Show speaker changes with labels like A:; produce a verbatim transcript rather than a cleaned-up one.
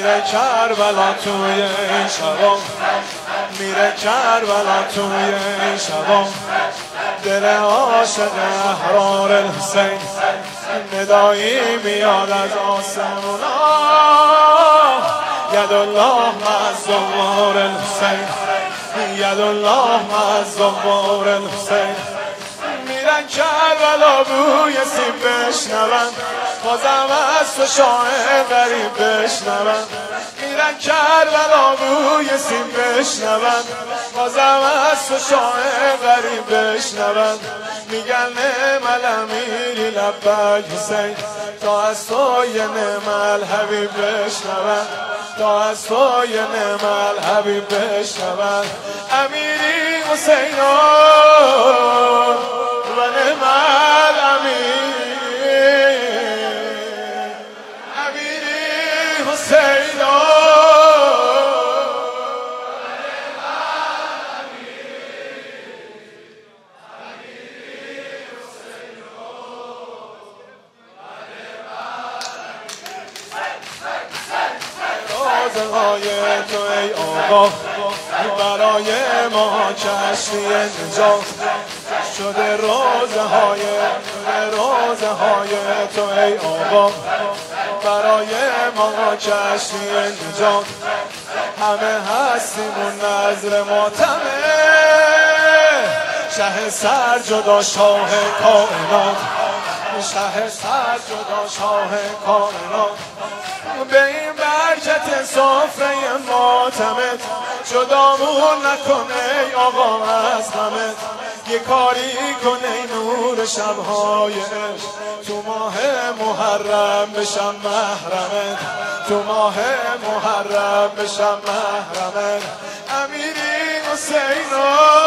A: میره کربلا توی این شبا، میره کربلا توی این شبا، دل عاشق احرار الحسین ندایی میاد از آسمونا، یدالله مع زوار الحسین، یدالله مع زوار الحسین. میرن کربلا بوی سیب بشنون، بازم از تو شاه غریب بشنون. میرن کربلا بوی سیب بشنون، بازم از تو شاه غریب بشنون. میگن نعم الامیری لبک حسین، تا از تو یه نعم الحبیب بشنون، تا از تو یه نعم الحبیب بشنون. امیری حسین و نعم الامیر، امیری حسین رازهای تو ای آقا، برای ما کشتی نجات شده. روزه های روزه های تو ای آقا، برای ما کشتی نجات. همه هستیمون نظر ماتمه، شه سر جدا شاه کائنات، شه سر جدا شاه کائنات. به این برکت سفره ماتمت جدامون نکنه ای آقا از غمت. یه کاری کنه ای نور شبهای عشق، تو ماه محرم بشم محرمت، تو ماه محرم بشم محرمت. امیری حسین